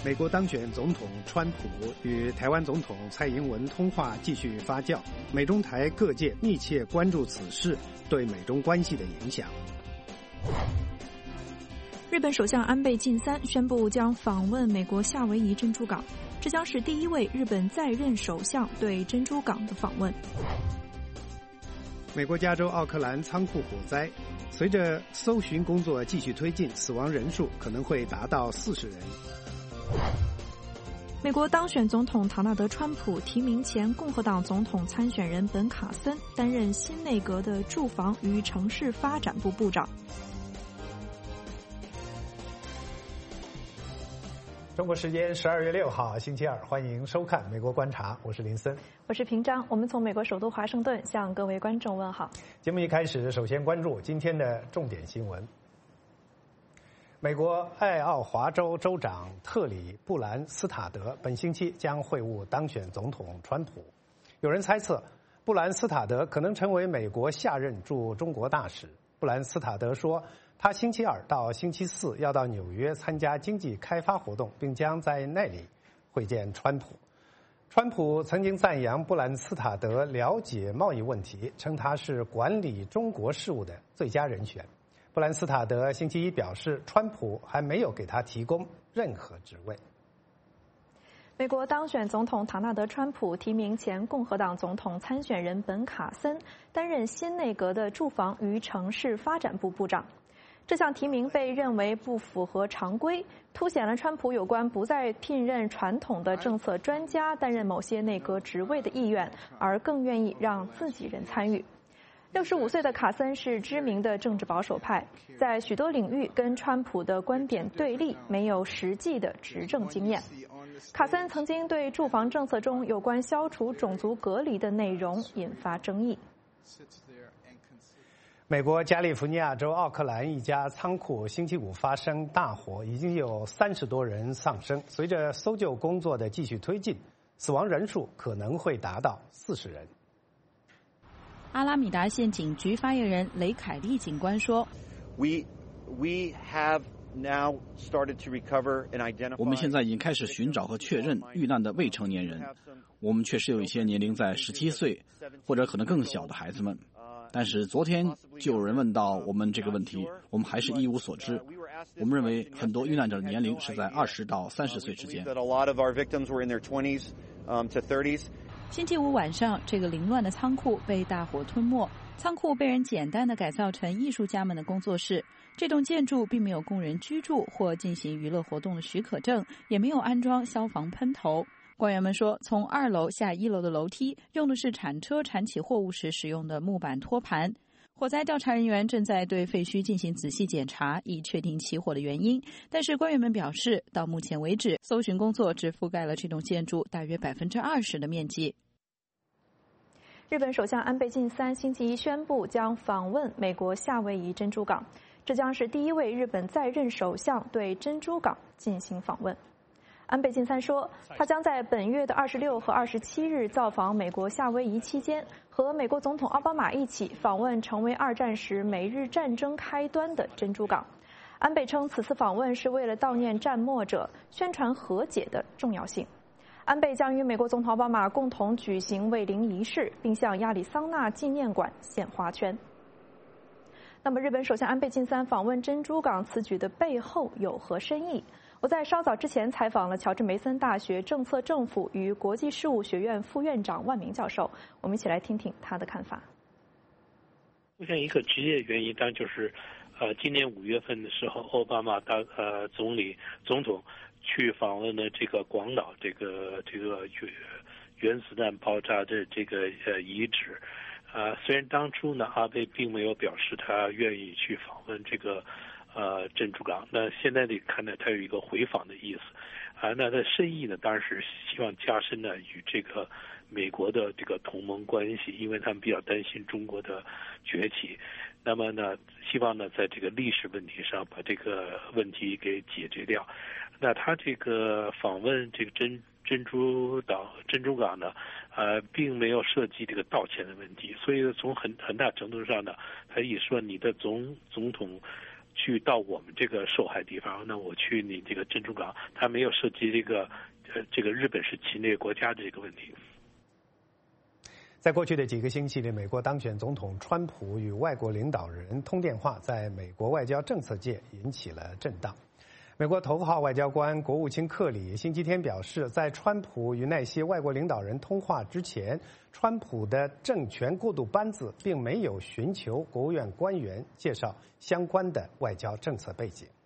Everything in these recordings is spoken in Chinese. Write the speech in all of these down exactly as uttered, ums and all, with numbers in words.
美国当选总统川普与台湾总统蔡英文通话继续发酵，美中台各界密切关注此事对美中关系的影响。 日本首相安倍晋三宣布将访问美国夏威夷珍珠港，这将是第一位日本在任首相对珍珠港的访问。 美国加州奥克兰仓库火灾，随着搜寻工作继续推进，死亡人数可能会达到四十人。 美国当选总统唐纳德·川普提名前共和党总统参选人本·卡森担任新内阁的住房与城市发展部部长。 中国时间十二月六号星期二，欢迎收看《美国观察》，我是林森， 我是平章。我们从美国首都华盛顿向各位观众问好。 节目一开始，首先关注今天的重点新闻。美国爱奥华州州长特里·布兰斯塔德本星期将会晤当选总统川普。有人猜测，布兰斯塔德可能成为美国下任驻中国大使。布兰斯塔德说，他星期二到星期四要到纽约参加经济开发活动，并将在那里会见川普。川普曾经赞扬布兰斯塔德了解贸易问题，称他是管理中国事务的最佳人选。布兰斯塔德星期一表示，川普还没有给他提供任何职位。 美国当选总统唐纳德·川普提名前共和党总统参选人本·卡森担任新内阁的住房与城市发展部部长。这项提名被认为不符合常规，凸显了川普有关不再聘任传统的政策专家担任某些内阁职位的意愿，而更愿意让自己人参与。六十五岁的卡森是知名的政治保守派，在许多领域跟川普的观点对立，没有实际的执政经验。卡森曾经对住房政策中有关消除种族隔离的内容引发争议。 美国加利福尼亚州奥克兰一家仓库星期五发生大火，已经有三十多人丧生。随着搜救工作的继续推进，死亡人数可能会达到四十人。 阿拉米达县警局发言人雷凯利警官说 ：“We we have now started to recover and identify。” 我们现在已经开始寻找和确认遇难的未成年人。我们确实有一些年龄在十七岁或者可能更小的孩子们。但是昨天就有人问到我们这个问题，我们还是一无所知。我们认为很多遇难者的年龄是在二十到三十岁之间。 星期五晚上，这个凌乱的仓库被大火吞没。仓库被人简单的改造成艺术家们的工作室。这栋建筑并没有供人居住或进行娱乐活动的许可证，也没有安装消防喷头。官员们说，从二楼下一楼的楼梯用的是铲车铲起货物时使用的木板托盘。火灾调查人员正在对废墟进行仔细检查，以确定起火的原因。但是官员们表示，到目前为止，搜寻工作只覆盖了这栋建筑大约百分之二十的面积。 日本首相安倍晋三星期一宣布将访问美国夏威夷珍珠港，这将是第一位日本在任首相对珍珠港进行访问。安倍晋三说，他将在本月的二十六和二十七日造访美国夏威夷期间，和美国总统奥巴马一起访问成为二战时美日战争开端的珍珠港。安倍称，此次访问是为了悼念战没者，宣传和解的重要性。安倍将与美国总统奥巴马共同举行慰灵仪式，并向亚利桑那纪念馆献花圈。那么，日本首相安倍晋三访问珍珠港此举的背后有何深意？我在稍早之前采访了乔治梅森大学政策政府与国际事务学院副院长万明教授，我们一起来听听他的看法。 出现一个直接原因，当然就是，呃，今年五月份的时候，奥巴马当呃总理总统去访问了这个广岛这个这个原原子弹爆炸的这个呃遗址，啊、呃，虽然当初呢阿贝并没有表示他愿意去访问这个。呃，珍珠港，那现在得看呢，它有一个回访的意思，啊，那它深意呢，当然是希望加深呢与这个美国的这个同盟关系，因为他们比较担心中国的崛起，那么呢，希望呢在这个历史问题上把这个问题给解决掉。那他这个访问这个珍珍珠岛、珍珠港呢，呃，并没有涉及这个道歉的问题，所以从很很大程度上呢，他一说你的总总统。 去到我们这个受害地方，那我去你这个珍珠港，它没有涉及这个呃这个日本是侵略国家的这个问题。 在过去的几个星期里，美国当选总统川普与外国领导人通电话，在美国外交政策界引起了震荡。美国头号外交官国务卿克里星期天表示，在川普与那些外国领导人通话之前，川普的政权过渡班子并没有寻求国务院官员介绍相关的外交政策背景。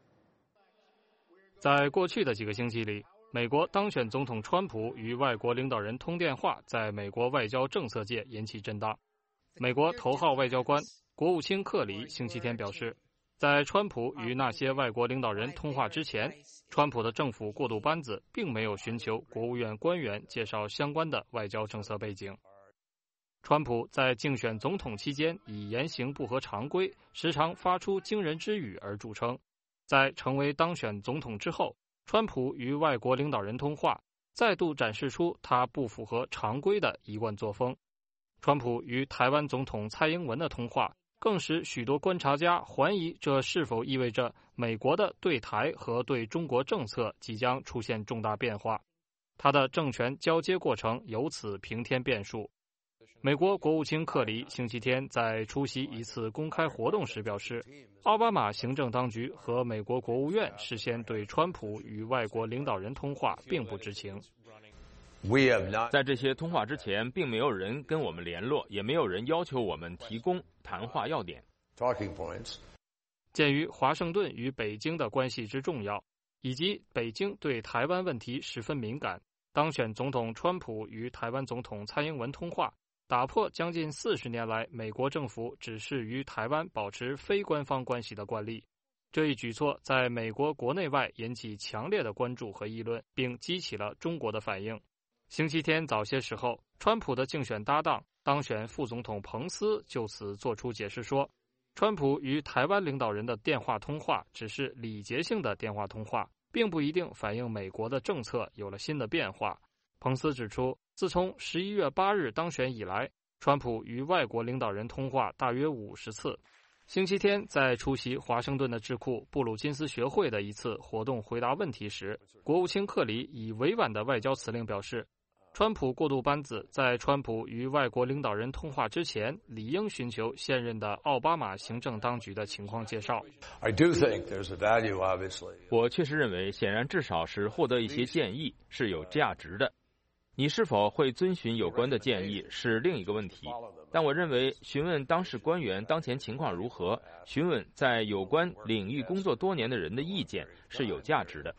在过去的几个星期里，美国当选总统川普与外国领导人通电话，在美国外交政策界引起震荡。美国头号外交官国务卿克里星期天表示，在川普与那些外国领导人通话之前，川普的政府过渡班子并没有寻求国务院官员介绍相关的外交政策背景。川普在竞选总统期间以言行不合常规，时常发出惊人之语而著称。在成为当选总统之后，川普与外国领导人通话，再度展示出他不符合常规的一贯作风。川普与台湾总统蔡英文的通话，更使许多观察家怀疑这是否意味着美国的对台和对中国政策即将出现重大变化，他的政权交接过程由此平添变数。美国国务卿克里星期天在出席一次公开活动时表示，奥巴马行政当局和美国国务院事先对川普与外国领导人通话并不知情。 在这些通话之前，并没有人跟我们联络，也没有人要求我们提供谈话要点。 鉴于华盛顿与北京的关系之重要，以及北京对台湾问题十分敏感，当选总统川普与台湾总统蔡英文通话，打破将近四十年来美国政府只是与台湾保持非官方关系的惯例。这一举措在美国国内外引起强烈的关注和议论，并激起了中国的反应。星期天早些时候，川普的竞选搭档当选副总统彭斯就此作出解释说，川普与台湾领导人的电话通话只是礼节性的电话通话，并不一定反映美国的政策有了新的变化。彭斯指出，自从十一月八日当选以来，川普与外国领导人通话大约五十次。星期天在出席华盛顿的智库布鲁金斯学会的一次活动回答问题时，国务卿克里以委婉的外交辞令表示，川普过渡班子在川普与外国领导人通话之前，理应寻求现任的奥巴马行政当局的情况介绍。 我确实认为，显然至少是获得一些建议是有价值的。你是否会遵循有关的建议是另一个问题，但我认为询问当事官员当前情况如何，询问在有关领域工作多年的人的意见是有价值的。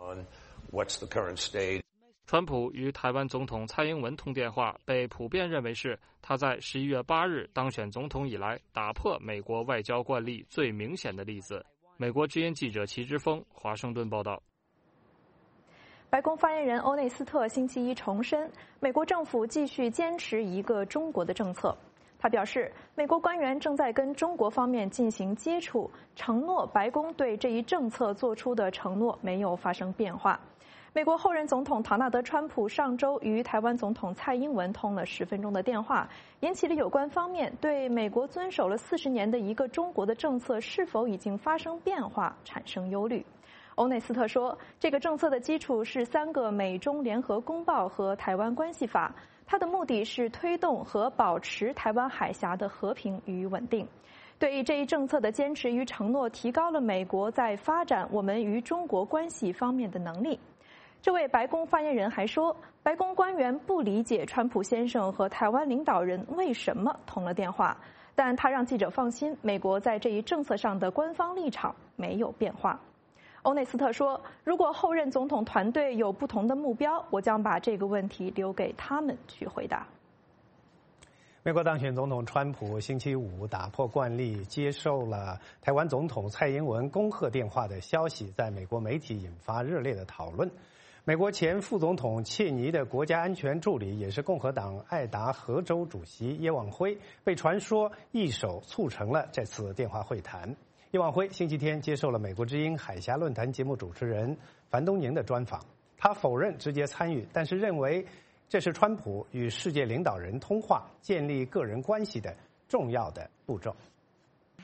川普与台湾总统蔡英文通电话被普遍认为是他在十一月八日当选总统以来打破美国外交惯例最明显的例子。美国之音记者齐之锋华盛顿报道。 白宫发言人欧内斯特星期一重申，美国政府继续坚持一个中国的政策。他表示，美国官员正在跟中国方面进行接触，承诺白宫对这一政策做出的承诺没有发生变化。美国后任总统唐纳德·川普上周与台湾总统蔡英文通了十分钟的电话，引起了有关方面对美国遵守了四十年的一个中国的政策是否已经发生变化产生忧虑。欧内斯特说，这个政策的基础是三个美中联合公报和台湾关系法，它的目的是推动和保持台湾海峡的和平与稳定。对于这一政策的坚持与承诺，提高了美国在发展我们与中国关系方面的能力。这位白宫发言人还说，白宫官员不理解川普先生和台湾领导人为什么通了电话，但他让记者放心，美国在这一政策上的官方立场没有变化。欧内斯特说，如果后任总统团队有不同的目标，我将把这个问题留给他们去回答。 美国当选总统川普星期五打破惯例，接受了台湾总统蔡英文恭贺电话的消息，在美国媒体引发热烈的讨论。美国前副总统切尼的国家安全助理，也是共和党爱达荷州主席叶望辉，被传说一手促成了这次电话会谈。叶望辉星期天接受了美国之音海峡论坛节目主持人樊东宁的专访，他否认直接参与，但是认为这是川普与世界领导人通话、建立个人关系的重要的步骤。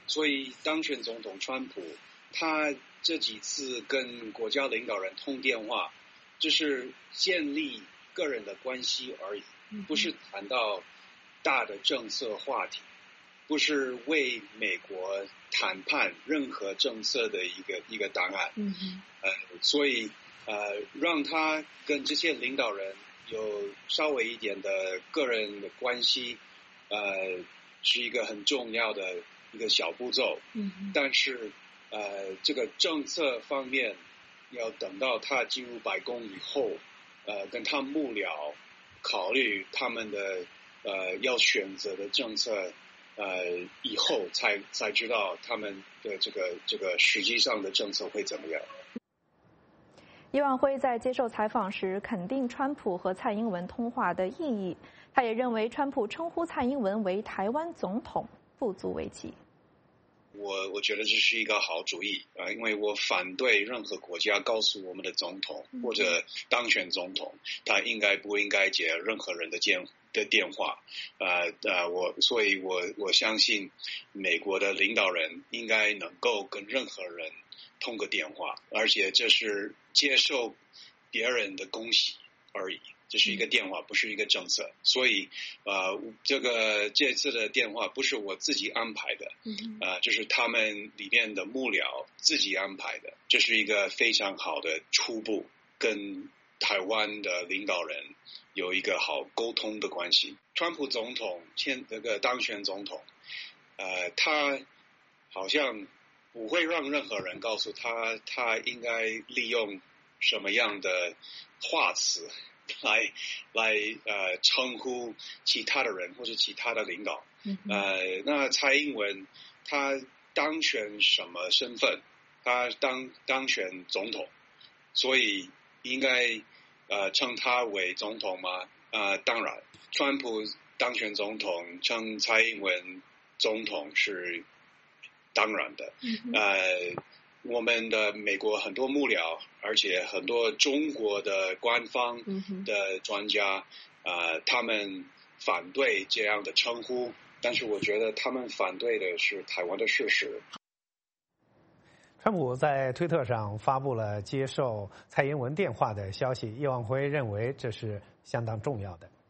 所以当选总统川普他这几次跟国家领导人通电话，就是建立个人的关系而已，不是谈到大的政策话题，不是为美国谈判任何政策的一个一个答案。 嗯嗯。 呃，所以呃，让他跟这些领导人有稍微一点的个人的关系，呃，是一个很重要的一个小步骤。 嗯嗯。 但是呃，这个政策方面要等到他进入白宫以后，呃，跟他幕僚考虑他们的呃要选择的政策，呃，以后才才知道他们的这个这个实际上的政策会怎么样。 叶万辉在接受采访时肯定川普和蔡英文通话的意义，他也认为川普称呼蔡英文为台湾总统不足为奇。 我我觉得这是一个好主意啊、呃，因为我反对任何国家告诉我们的总统或者当选总统，他应该不应该接任何人的电的电话，呃呃，我所以我我相信美国的领导人应该能够跟任何人通个电话，而且这是接受别人的恭喜而已。这是一个电话，不是一个政策，所以呃，这个这次的电话不是我自己安排的，呃，这是他们里面的幕僚自己安排的，这是一个非常好的初步，跟台湾的领导人有一个好沟通的关系。川普总统现这个当选总统，呃，他好像不会让任何人告诉他，他应该利用什么样的话词。来来呃称呼其他的人或者其他的领导，呃，那蔡英文他当选什么身份？他当当选总统，所以应该呃称他为总统吗？呃，当然，川普当选总统称蔡英文总统是当然的，呃。我们的美国很多幕僚，而且很多中国的官方的专家，呃，他们反对这样的称呼，但是我觉得他们反对的是台湾的事实。 川普在推特上发布了接受蔡英文电话的消息，叶万辉认为这是相当重要的。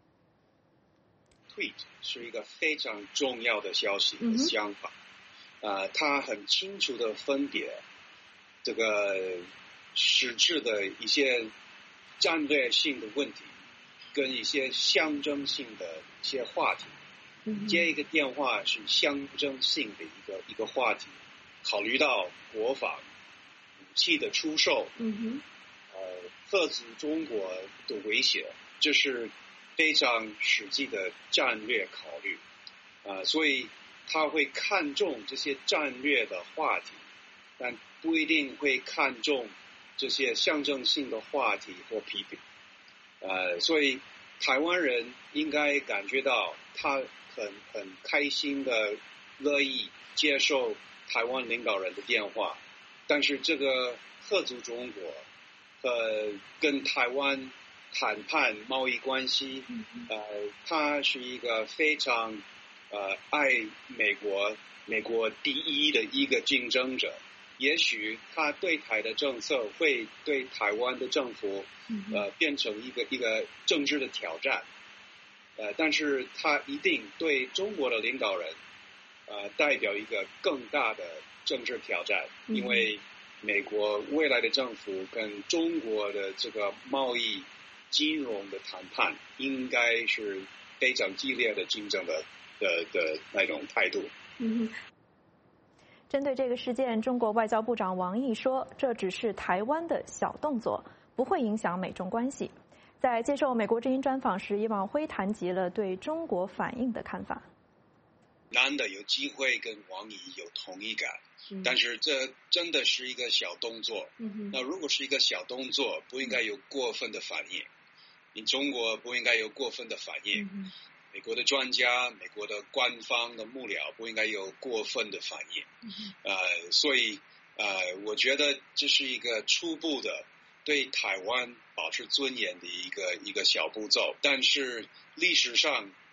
Tweet 是一个非常重要的消息和想法，呃，他很清楚的分别这个实质的一些战略性的问题，跟一些象征性的一些话题。接一个电话是象征性的一个一个话题，考虑到国防武器的出售， 嗯呃，遏制中国的威胁，这是非常实际的战略考虑，啊、呃，所以他会看重这些战略的话题，但不一定会看重这些象征性的话题或批评，呃，所以台湾人应该感觉到他很很开心的乐意接受台湾领导人的电话，但是这个遏制中国和跟台湾谈判贸易关系，呃，他是一个非常呃爱美国美国第一的一个竞争者。也许他对台的政策会对台湾的政府呃变成一个一个政治的挑战，呃，但是他一定对中国的领导人呃代表一个更大的政治挑战，因为美国未来的政府跟中国的这个贸易金融的谈判应该是非常激烈的竞争的的的那种态度。 嗯。针对这个事件，中国外交部长王毅说，这只是台湾的小动作，不会影响美中关系。在接受美国之音专访时，叶万辉谈及了对中国反应的看法。 难得有机会跟王毅有同一感，嗯、但是这真的是一个小动作。嗯、那如果是一个小动作，不应该有过分的反应。你中国不应该有过分的反应。嗯美国的专家、美国的官方的幕僚不应该有过分的反应，呃，所以呃，我觉得这是一个初步的对台湾保持尊严的一个一个小步骤。但是历史上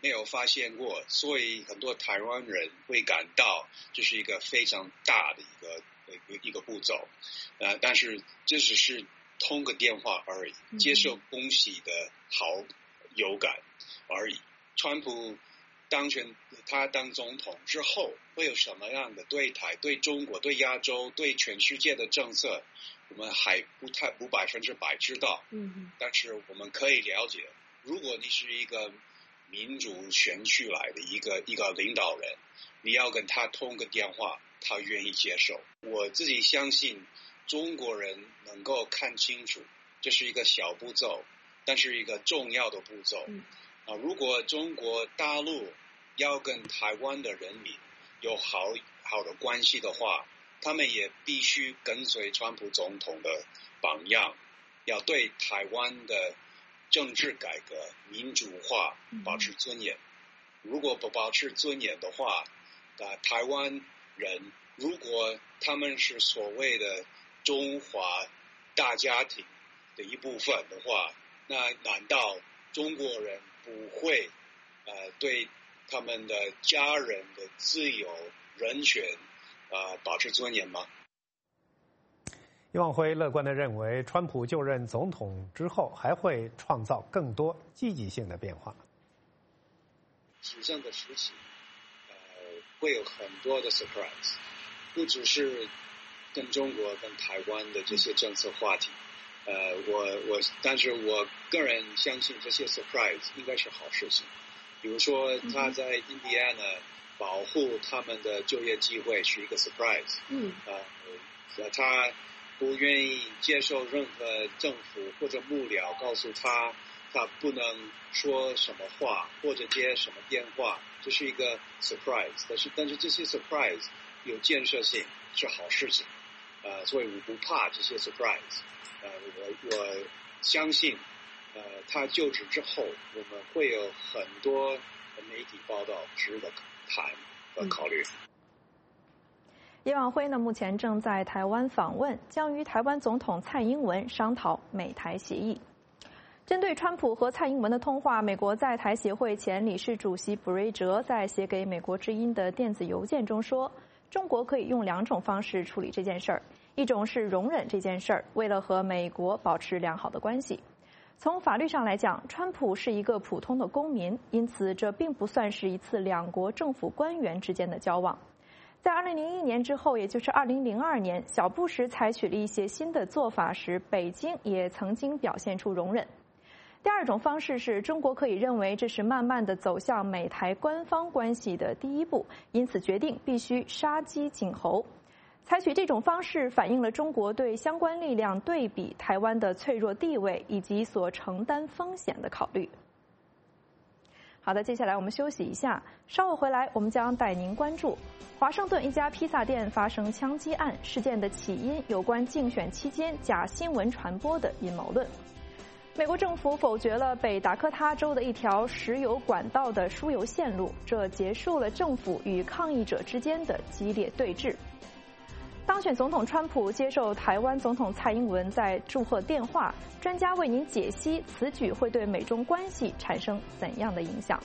没有发现过，所以很多台湾人会感到这是一个非常大的一个一个一个步骤，呃，但是这只是通个电话而已，接受恭喜的好有感而已。川普当选，他当总统之后会有什么样的对台、对中国、对亚洲、对全世界的政策，我们还不太不百分之百知道。嗯，但是我们可以了解，如果你是一个民主选举来的一个一个领导人，你要跟他通个电话，他愿意接受。我自己相信中国人能够看清楚，这是一个小步骤，但是一个重要的步骤。嗯啊，如果中国大陆要跟台湾的人民有好好的关系的话，他们也必须跟随川普总统的榜样，要对台湾的政治改革、民主化保持尊严。如果不保持尊严的话，啊，台湾人如果他们是所谓的中华大家庭的一部分的话，那难道中国人不会呃对他们的家人的自由人权呃保持尊严吗？ 叶望辉乐观地认为，川普就任总统之后还会创造更多积极性的变化。 执政的时期，呃，会有很多的 surprise， 不只是跟中国、跟台湾的这些政策话题。呃，我我，但是我个人相信这些 surprise 应该是好事情。比如说，他在印第安纳保护他们的就业机会是一个 surprise。嗯。呃，他不愿意接受任何政府或者幕僚告诉他，他不能说什么话或者接什么电话，这是一个 surprise。但是，但是这些 surprise 有建设性，是好事情。呃，所以我不怕这些 surprise。呃，我我相信，呃，他就职之后，我们会有很多媒体报道值得谈和考虑。 叶望辉呢，目前正在台湾访问，将与台湾总统蔡英文商讨美台协议。针对川普和蔡英文的通话，美国在台协会前理事主席卜瑞哲在写给美国之音的电子邮件中说，中国可以用两种方式处理这件事儿。一种是容忍这件事儿，为了和美国保持良好的关系。从法律上来讲，川普是一个普通的公民，因此这并不算是一次两国政府官员之间的交往。在二零零一年之后，也就是二零零二年，小布什采取了一些新的做法时，北京也曾经表现出容忍。第二种方式是中国可以认为这是慢慢的走向美台官方关系的第一步，因此决定必须杀鸡儆猴。采取这种方式反映了中国对相关力量对比台湾的脆弱地位以及所承担风险的考虑。好的，接下来我们休息一下，稍后回来我们将带您关注华盛顿一家披萨店发生枪击案事件的起因，有关竞选期间假新闻传播的阴谋论。美国政府否决了北达科他州的一条石油管道的输油线路，这结束了政府与抗议者之间的激烈对峙。当选总统川普接受台湾总统蔡英文在祝贺电话，专家为您解析此举会对美中关系产生怎样的影响。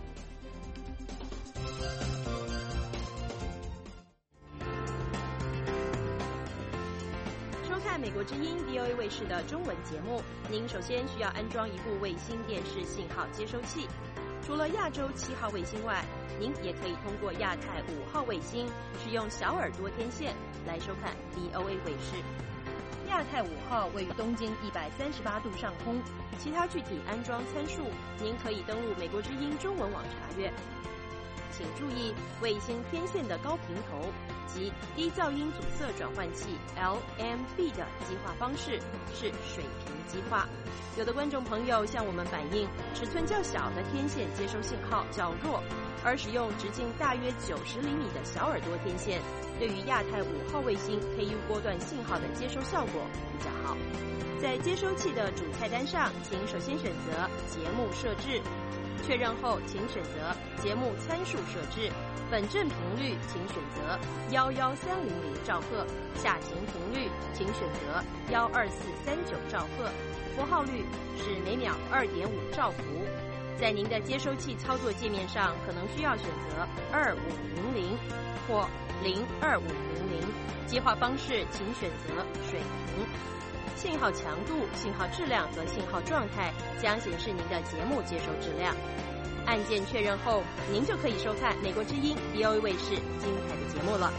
收看美国之音 V O A 卫视的中文节目，您首先需要安装一部卫星电视信号接收器。除了亚洲七号卫星外，您也可以通过亚太五号卫星使用小耳朵天线来收看 V O A 卫视。亚太五号位于东经一百三十八度上空，其他具体安装参数您可以登录美国之音中文网查阅。请注意，卫星天线的高频头及低噪音阻塞转换器 L M B 的激化方式是水平激化。有的观众朋友向我们反映，尺寸较小的天线接收信号较弱，而使用直径大约九十厘米的小耳朵天线，对于亚太五号卫星 K U 波段信号的接收效果比较好。在接收器的主菜单上，请首先选择节目设置，确认后请选择节目参数设置，本振频率请选择一一三零零兆赫，下行频率请选择一二四三九兆赫，拨号率是每秒 二点五兆伏。 在您的接收器操作界面上，可能需要选择二五零零或零二五零零，接话方式请选择水平。信号强度、信号质量和信号状态将显示您的节目接收质量。按键确认后，您就可以收看美国之音 V O A 卫视精彩的节目了。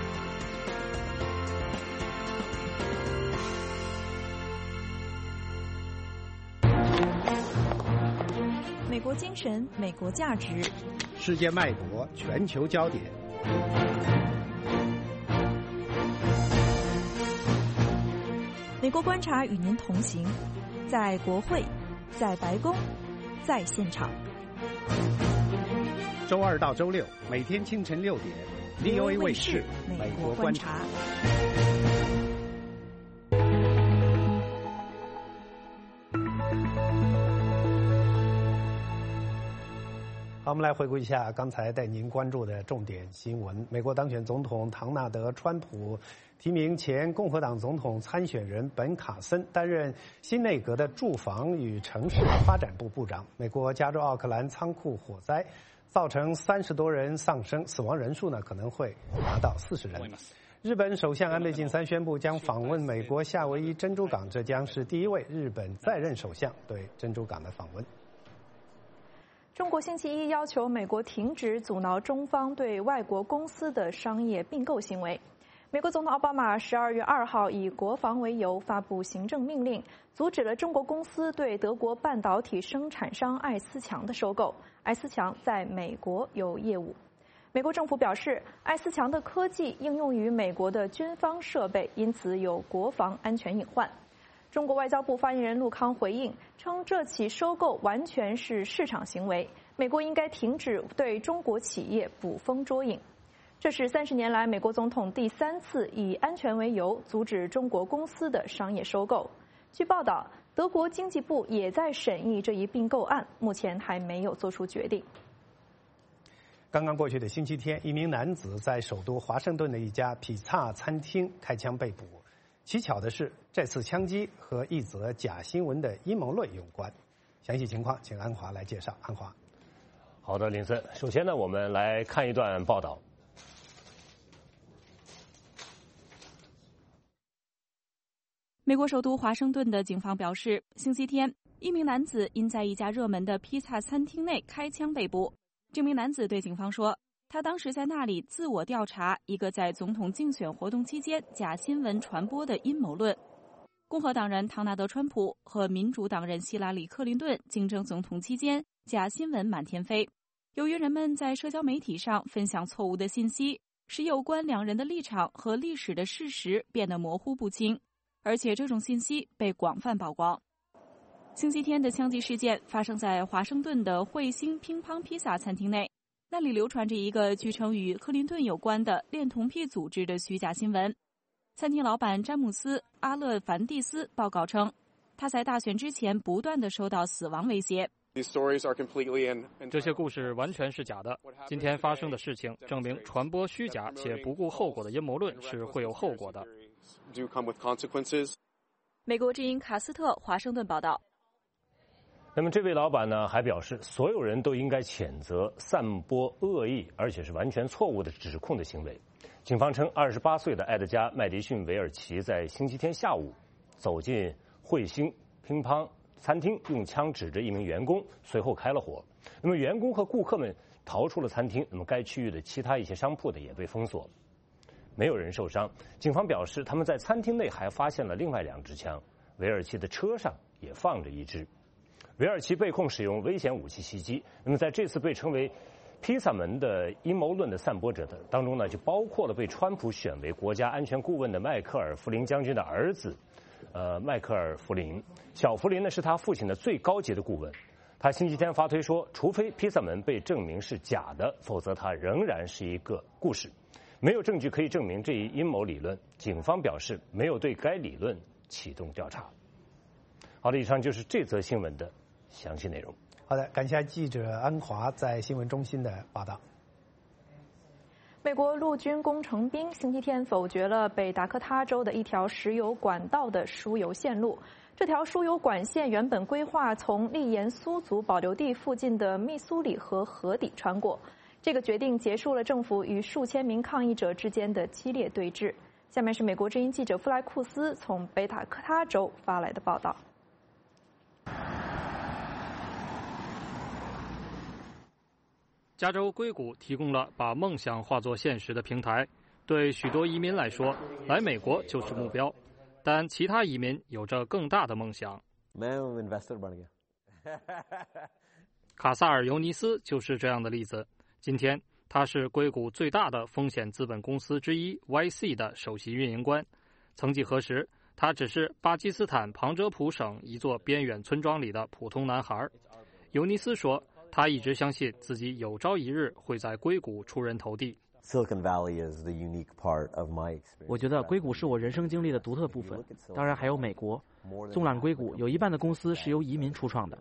美国精神，美国价值， 世界脉搏，全球焦点。 美国观察与您同行，在国会，在白宫，在现场。 周二到周六，每天清晨六点 ，V O A 卫视美国观察。好，我们来回顾一下刚才带您关注的重点新闻。美国当选总统唐纳德·川普提名前共和党总统参选人本·卡森担任新内阁的住房与城市发展部部长。美国加州奥克兰仓库火灾造成三十多人丧生，死亡人数呢可能会达到四十人。日本首相安倍晋三宣布将访问美国夏威夷珍珠港，这将是第一位日本在任首相对珍珠港的访问。 中国星期一要求美国停止阻挠中方对外国公司的商业并购行为。美国总统奥巴马十二月二号以国防为由发布行政命令，阻止了中国公司对德国半导体生产商艾思强的收购。艾思强在美国有业务。美国政府表示，艾思强的科技应用于美国的军方设备，因此有国防安全隐患。中国外交部发言人陆康回应称，这起收购完全是市场行为，美国应该停止对中国企业捕风捉影。这是三十年来美国总统第三次以安全为由阻止中国公司的商业收购。据报道，德国经济部也在审议这一并购案，目前还没有做出决定。 刚刚过去的星期天，一名男子在首都华盛顿的一家披萨餐厅开枪被捕。蹊跷的是，这次枪击和一则假新闻的阴谋论有关。详细情况，请安华来介绍。安华， 好的，林森。首先呢，我们来看一段报道。 美国首都华盛顿的警方表示，星期天，一名男子因在一家热门的披萨餐厅内开枪被捕。这名男子对警方说，他当时在那里自我调查一个在总统竞选活动期间假新闻传播的阴谋论。共和党人唐纳德·川普和民主党人希拉里·克林顿竞争总统期间，假新闻满天飞。由于人们在社交媒体上分享错误的信息，使有关两人的立场和历史的事实变得模糊不清，而且这种信息被广泛曝光。星期天的枪击事件发生在华盛顿的彗星乒乓披萨餐厅内，那里流传着一个据称与克林顿有关的恋童癖组织的虚假新闻。餐厅老板詹姆斯·阿勒凡蒂斯报告称，他在大选之前不断地收到死亡威胁。 这些故事完全是假的。今天发生的事情证明，传播虚假且不顾后果的阴谋论是会有后果的。 美国之音卡斯特华盛顿报道。 那么这位老板呢，还表示，所有人都应该谴责散播恶意而且是完全错误的指控的行为。警方称，二十八岁的埃德加·麦迪逊·韦尔奇在星期天下午走进彗星乒乓餐厅，用枪指着一名员工，随后开了火。那么员工和顾客们逃出了餐厅，那么该区域的其他一些商铺呢也被封锁，没有人受伤。警方表示，他们在餐厅内还发现了另外两支枪，韦尔奇的车上也放着一支。韦尔奇被控使用危险武器袭击。那么在这次被称为披萨门的阴谋论的散播者的当中呢，就包括了被川普选为国家安全顾问的迈克尔·弗林将军的儿子，呃，迈克尔·弗林。小弗林呢是他父亲的最高级的顾问。他星期天发推说，除非披萨门被证明是假的，否则它仍然是一个故事。没有证据可以证明这一阴谋理论。警方表示没有对该理论启动调查。好的，以上就是这则新闻的详细内容。 好的，感谢记者安华在新闻中心的报道。 美国陆军工程兵星期天否决了北达科他州的一条石油管道的输油线路。这条输油管线原本规划从利盐苏族保留地附近的密苏里河河底穿过。这个决定结束了政府与数千名抗议者之间的激烈对峙。下面是美国之音记者弗莱库斯从北达科他州发来的报道。 加州硅谷提供了把梦想化作现实的平台，对许多移民来说，来美国就是目标。但其他移民有着更大的梦想。卡萨尔·尤尼斯就是这样的例子。今天，他是硅谷最大的风险资本公司之一 Y C 的首席运营官。曾几何时，他只是巴基斯坦旁遮普省一座边远村庄里的普通男孩。尤尼斯说，他一直相信自己有朝一日会在硅谷出人头地。 Silicon Valley is the unique part of my experience. 我觉得硅谷是我人生经历的独特部分，当然还有美国。纵览硅谷，有一半的公司是由移民初创的。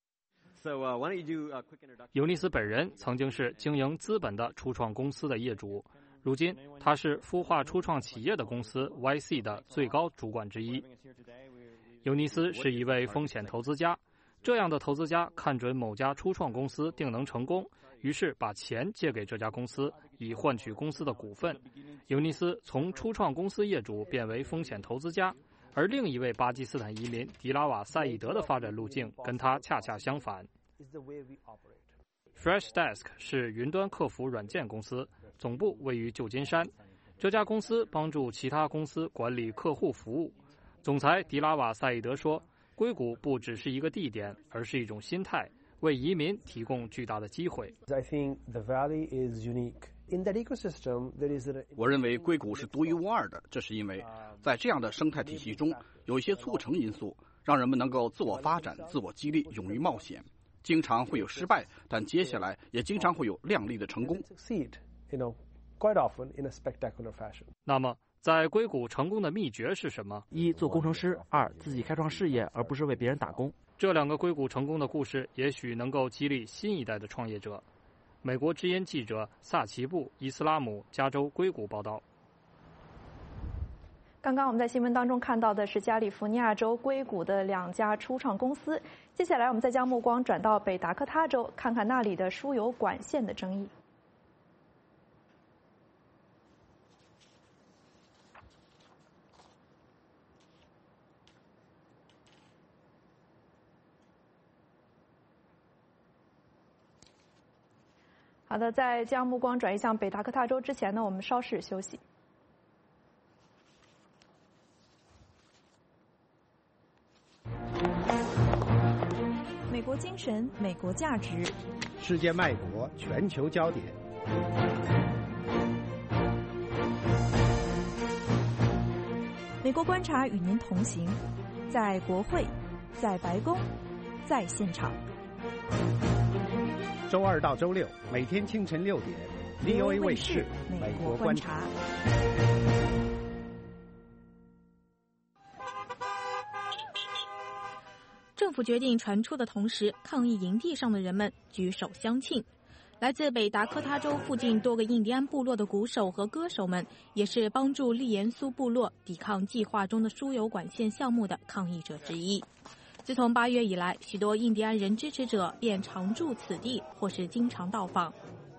尤尼斯本人曾经是经营资本的初创公司的业主，如今他是孵化初创企业的公司 Y C 的最高主管之一。尤尼斯是一位风险投资家，这样的投资家看准某家初创公司定能成功，于是把钱借给这家公司，以换取公司的股份。尤尼斯从初创公司业主变为风险投资家，而另一位巴基斯坦移民迪拉瓦赛义德的发展路径跟他恰恰相反。FreshDesk 是云端客服软件公司，总部位于旧金山。这家公司帮助其他公司管理客户服务。总裁迪拉瓦赛义德说，硅谷不只是一个地点，而是一种心态，为移民提供巨大的机会。 我认为硅谷是独一无二的，这是因为在这样的生态体系中，有一些促成因素，让人们能够自我发展、自我激励、勇于冒险。经常会有失败，但接下来也经常会有亮丽的成功。 那么，在硅谷成功的秘诀是什么？ 一、做工程师；二、自己开创事业，而不是为别人打工。 这两个硅谷成功的故事，也许能够激励新一代的创业者。美国之音记者萨奇布·伊斯拉姆，加州硅谷报道。 刚刚我们在新闻当中看到的是加利福尼亚州硅谷的两家初创公司。接下来，我们再将目光转到北达科他州，看看那里的输油管线的争议。好的，在将目光转移向北达科他州之前呢，我们稍事休息。 美国精神，美国价值， 世界脉搏，全球焦点。 美国观察与您同行，在国会，在白宫，在现场。 周二到周六，每天清晨六点 ，V O A 卫视《美国观察》。 政府决定传出的同时，抗议营地上的人们举手相庆。来自北达科他州附近多个印第安部落的鼓手和歌手们，也是帮助利盐苏部落抵抗计划中的输油管线项目的抗议者之一。自从八月以来，许多印第安人支持者便常驻此地，或是经常到访。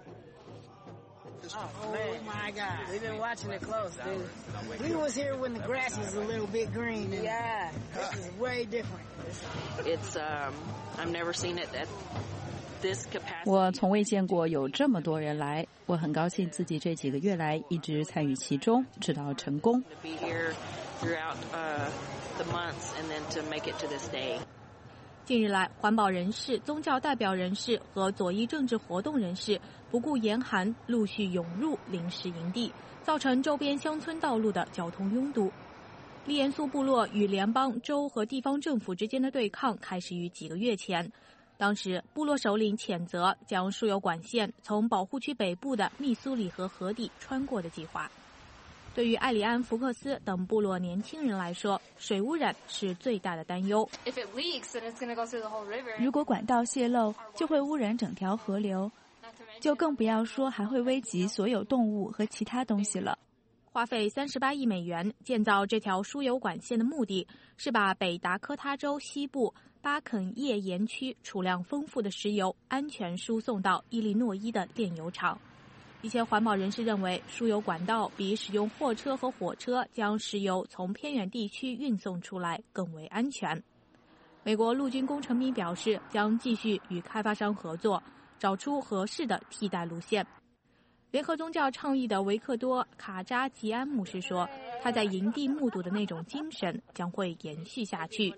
Oh my God! We've been watching it close, dude. We was here when the grass was a little bit green. Yeah, this is way different. It's um, I've never seen it at this capacity. 我从未见过有这么多人来，我很高兴自己这几个月来一直参与其中，直到成功。 Be here throughout uh, the months and then to make it to this day. 近日来，环保人士、宗教代表人士和左翼政治活动人士不顾严寒，陆续涌入临时营地，造成周边乡村道路的交通拥堵。利盐苏部落与联邦、州和地方政府之间的对抗开始于几个月前。当时，部落首领谴责将输油管线从保护区北部的密苏里河河底穿过的计划。对于艾里安·福克斯等部落年轻人来说，水污染是最大的担忧。 如果管道泄漏，就会污染整条河流。 就更不要说还会危及所有动物和其他东西了。花费三十八亿美元建造这条输油管线的目的是把北达科他州西部巴肯叶盐区储量丰富的石油安全输送到伊利诺伊的炼油厂。一些环保人士认为，输油管道比使用货车和火车将石油从偏远地区运送出来更为安全。美国陆军工程兵表示，将继续与开发商合作，找出合适的替代路线。联合宗教倡议的维克多·卡扎吉安牧师说，他在营地目睹的那种精神将会延续下去。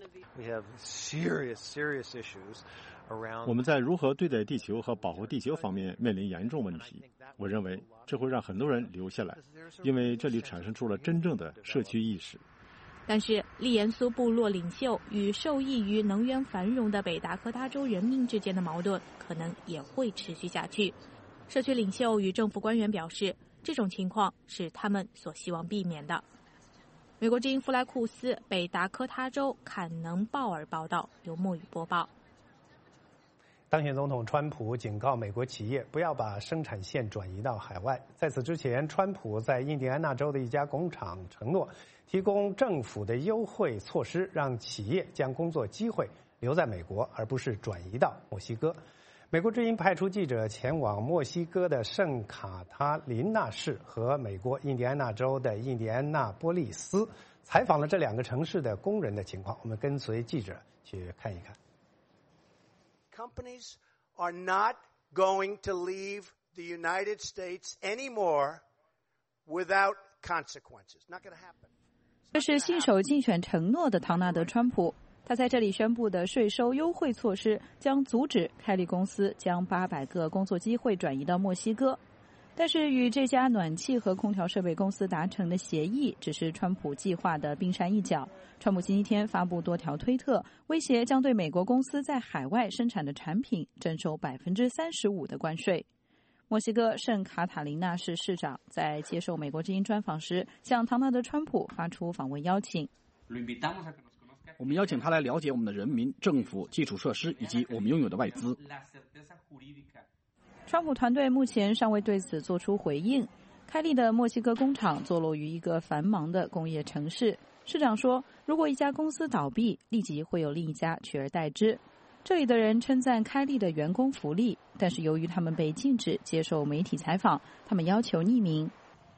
我们在如何对待地球和保护地球方面面临严重问题。我认为这会让很多人留下来，因为这里产生出了真正的社区意识。 但是，利延苏部落领袖与受益于能源繁荣的北达科他州人民之间的矛盾可能也会持续下去。社区领袖与政府官员表示，这种情况是他们所希望避免的。美国之音弗莱库斯北达科他州坎能鲍尔报道，由莫宇播报。 当选总统川普警告美国企业不要把生产线转移到海外。在此之前，川普在印第安纳州的一家工厂承诺提供政府的优惠措施，让企业将工作机会留在美国，而不是转移到墨西哥。美国之音派出记者前往墨西哥的圣卡塔琳娜市和美国印第安纳州的印第安纳波利斯，采访了这两个城市的工人的情况。我们跟随记者去看一看。 Companies are not going to leave the United States anymore without consequences. Not going to happen. 这是信守竞选承诺的唐纳德·川普。他在这里宣布的税收优惠措施将阻止开利公司将八百个工作机会转移到墨西哥。但是与这家暖气和空调设备公司达成的协议只是川普计划的冰山一角。川普星期天发布多条推特，威胁将对美国公司在海外生产的产品征收百分之三十五的关税。墨西哥圣卡塔琳娜市市长在接受美国之音专访时，向唐纳德·川普发出访问邀请。 我们邀请他来了解我们的人民、政府、基础设施以及我们拥有的外资。 川普团队目前尚未对此做出回应。开利的墨西哥工厂坐落于一个繁忙的工业城市。市长说，如果一家公司倒闭，立即会有另一家取而代之。这里的人称赞开利的员工福利，但是由于他们被禁止接受媒体采访，他们要求匿名。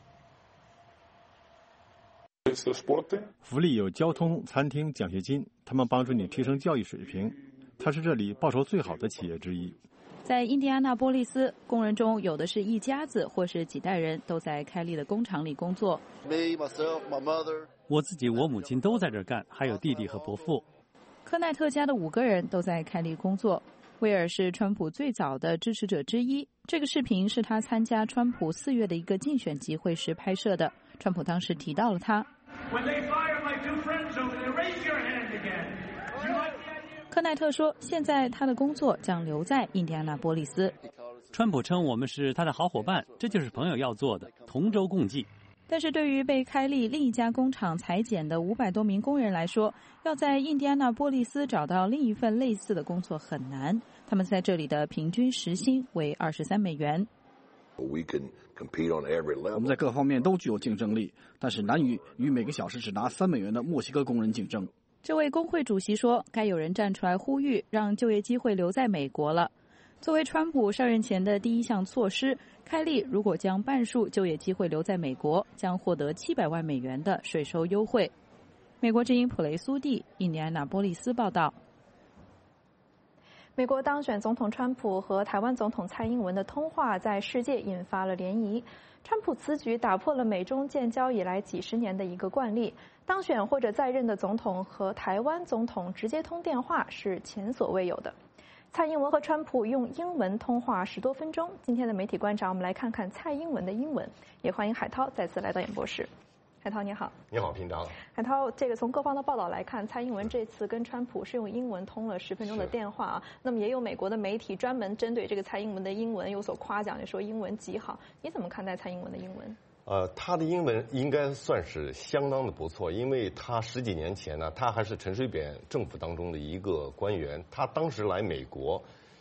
福利有交通、餐厅、奖学金，他们帮助你提升教育水平。它是这里报酬最好的企业之一。 在印第安纳波利斯，工人中有的是一家子或是几代人都在开利的工厂里工作。 我自己、我母亲都在这儿干，还有弟弟和伯父。 科奈特家的五个人都在开利工作。威尔是川普最早的支持者之一。这个视频是他参加川普四月的一个竞选集会时拍摄的。川普当时提到了他。科奈特说，现在他的工作将留在印第安纳波利斯。 川普称我们是他的好伙伴，这就是朋友要做的，同舟共济。 但是对于被开利另一家工厂裁减的五百多名工人来说，要在印第安纳波利斯找到另一份类似的工作很难。他们在这里的平均时薪为二十三美元。 我们在各方面都具有竞争力，但是难以与每个小时只拿三美元的墨西哥工人竞争。 这位工会主席说，该有人站出来呼吁让就业机会留在美国了。作为川普上任前的第一项措施，开利如果将半数就业机会留在美国，将获得七百万美元的税收优惠。美国之音普雷苏蒂，印第安纳波利斯报道。 美国当选总统川普和台湾总统蔡英文的通话在世界引发了涟漪。川普此举打破了美中建交以来几十年的一个惯例，当选或者在任的总统和台湾总统直接通电话是前所未有的。蔡英文和川普用英文通话十多分钟。今天的媒体观察，我们来看看蔡英文的英文。也欢迎海涛再次来到演播室。海涛你好。 你好，平常。 海涛，这个从各方的报道来看，蔡英文这次跟川普是用英文通了十分钟的电话啊。那么也有美国的媒体专门针对这个蔡英文的英文有所夸奖，就说英文极好。你怎么看待蔡英文的英文？ 呃，他的英文应该算是相当的不错，因为他十几年前呢，他还是陈水扁政府当中的一个官员，他当时来美国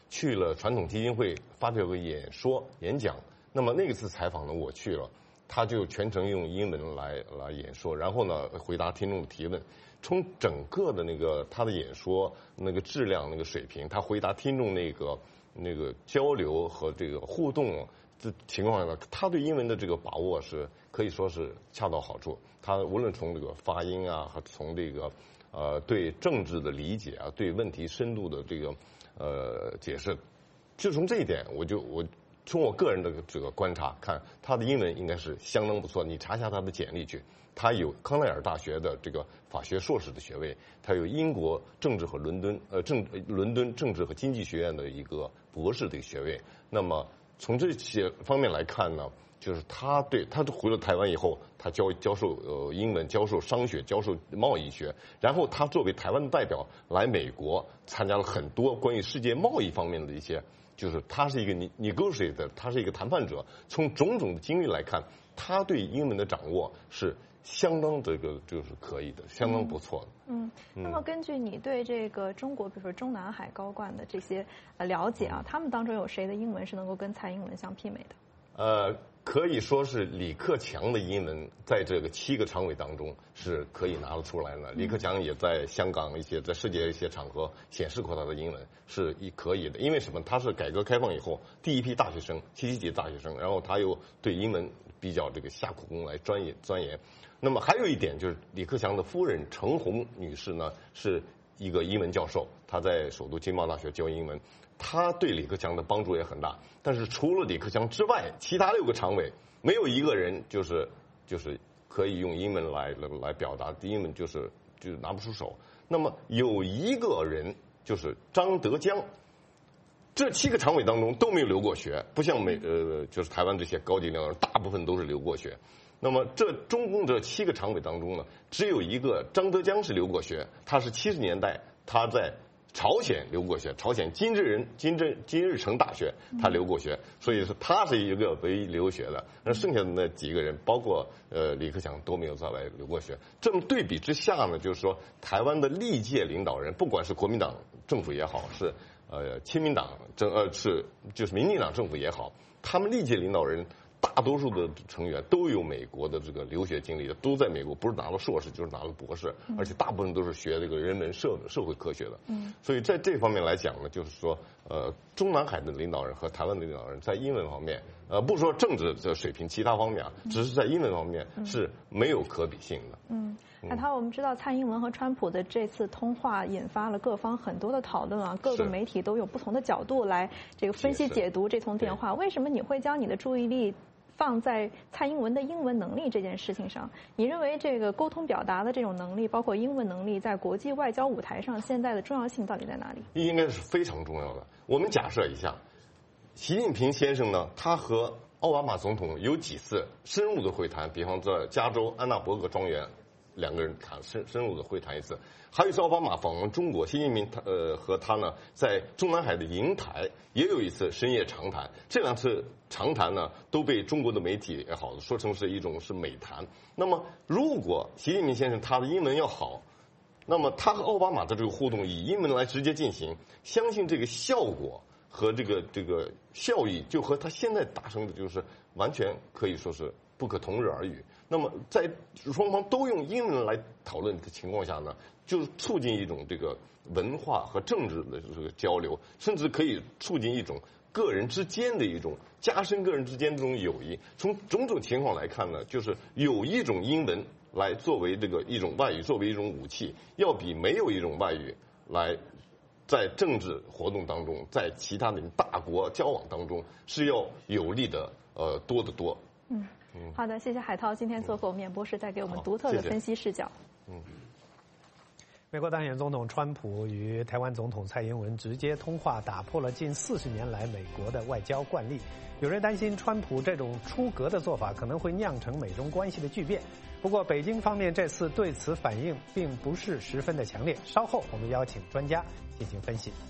去了传统基金会发表个演说演讲。那么那次采访呢，我去了，他就全程用英文来来演说，然后呢回答听众的提问。从整个的那个他的演说那个质量那个水平，他回答听众那个那个交流和这个互动这情况下，他对英文的这个把握是可以说是恰到好处。他无论从这个发音啊，和从这个呃对政治的理解啊，对问题深度的这个呃解释，就从这一点，我就我。从我个人的这个观察看，他的英文应该是相当不错。你查一下他的简历去，他有康奈尔大学的这个法学硕士的学位，他有英国政治和伦敦呃政伦敦政治和经济学院的一个博士的学位。那么从这些方面来看呢，就是他对他回了台湾以后，他教教授呃英文，教授商学，教授贸易学，然后他作为台湾的代表来美国，参加了很多关于世界贸易方面的一些。就是他是一个 negotiator， 他是一个谈判者。从种种的经历来看，他对英文的掌握是相当这个就是可以的，相当不错的。 嗯，嗯那么根据你对这个中国，比如说中南海高官的这些呃了解啊，他们当中有谁的英文是能够跟蔡英文相媲美的？ 呃，可以说是李克强的英文在这个七个常委当中是可以拿得出来的。李克强也在香港一些在世界一些场合显示过他的英文是一可以的。因为什么？他是改革开放以后第一批大学生，七七级大学生，然后他又对英文比较这个下苦功来专业钻研。那么还有一点就是李克强的夫人程红女士呢是一个英文教授，她在首都经贸大学教英文。他对李克强的帮助也很大，但是除了李克强之外，其他六个常委没有一个人就是就是可以用英文来来表达，英文就是就是拿不出手。那么有一个人就是张德江，这七个常委当中都没有留过学，不像美呃就是台湾这些高级领导人，大部分都是留过学。那么这中共这七个常委当中呢，只有一个张德江是留过学，他是七十年代他在。朝鲜留过学，朝鲜金日人金日金日成大学他留过学，所以说他是一个唯一留学的。那剩下的那几个人，包括呃李克强都没有在外留过学。这么对比之下呢，就是说台湾的历届领导人，不管是国民党政府也好，是呃亲民党政呃是就是民进党政府也好，他们历届领导人。大多数的成员都有美国的这个留学经历的，都在美国，不是拿了硕士就是拿了博士，嗯、而且大部分都是学这个人文社社会科学的。嗯，所以在这方面来讲呢，就是说，呃，中南海的领导人和台湾的领导人在英文方面，呃，不说政治的水平，其他方面啊，只是在英文方面是没有可比性的。 嗯。海涛，我们知道蔡英文和川普的这次通话引发了各方很多的讨论啊，各个媒体都有不同的角度来这个分析解读这通电话。为什么你会将你的注意力放在蔡英文的英文能力这件事情上？你认为这个沟通表达的这种能力，包括英文能力，在国际外交舞台上现在的重要性到底在哪里？ 应该是非常重要的。我们假设一下，习近平先生呢，他和奥巴马总统有几次深入的会谈，比方在加州安娜伯格庄园。两个人谈深深入的会谈一次，还有一次奥巴马访问中国，习近平他呃和他呢在中南海的瀛台也有一次深夜长谈。这两次长谈呢都被中国的媒体也好说成是一种是美谈。那么如果习近平先生他的英文要好，那么他和奥巴马的这个互动以英文来直接进行，相信这个效果和这个这个效益就和他现在达成的就是完全可以说是不可同日而语。那么在双方都用英文来讨论的情况下呢，就是促进一种这个文化和政治的这个交流，甚至可以促进一种个人之间的一种加深个人之间这种友谊。从种种情况来看呢，就是有一种英文来作为这个一种外语，作为一种武器，要比没有一种外语来在政治活动当中，在其他的大国交往当中是要有利的呃多得多。 嗯。好的，谢谢海涛今天做客我们演播室，带给我们独特的分析视角。 嗯， 美国当选总统川普与台湾总统蔡英文直接通话，打破了近四十年来美国的外交惯例。有人担心川普这种出格的做法可能会酿成美中关系的巨变。不过，北京方面这次对此反应并不是十分的强烈。稍后我们邀请专家进行分析。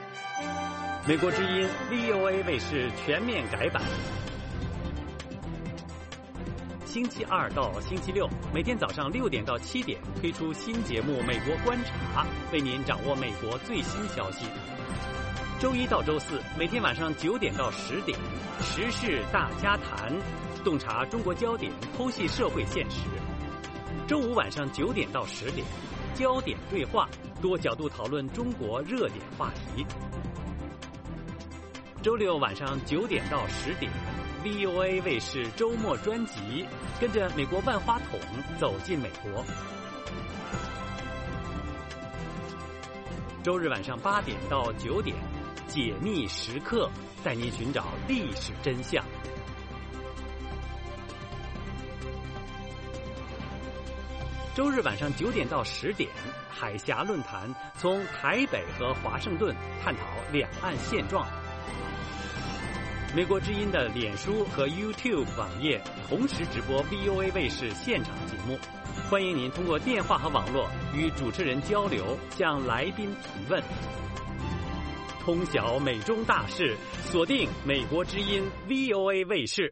美国之音 V O A 卫视全面改版， 星期二到星期六，每天早上六点到七点推出新节目《美国观察》，为您掌握美国最新消息。周一到周四，每天晚上九点到十点，时事大家谈，洞察中国焦点，剖析社会现实。周五晚上九点到十点，焦点对话，多角度讨论中国热点话题。周六晚上九点到十点 ，V O A 卫视周末专辑，跟着美国万花筒走进美国。周日晚上八点到九点，解密时刻，带您寻找历史真相。周日晚上九点到十点，海峡论坛，从台北和华盛顿探讨两岸现状。美国之音的脸书和 YouTube 网页同时直播 V O A 卫视现场节目，欢迎您通过电话和网络与主持人交流，向来宾提问。通晓美中大事，锁定美国之音 V O A 卫视。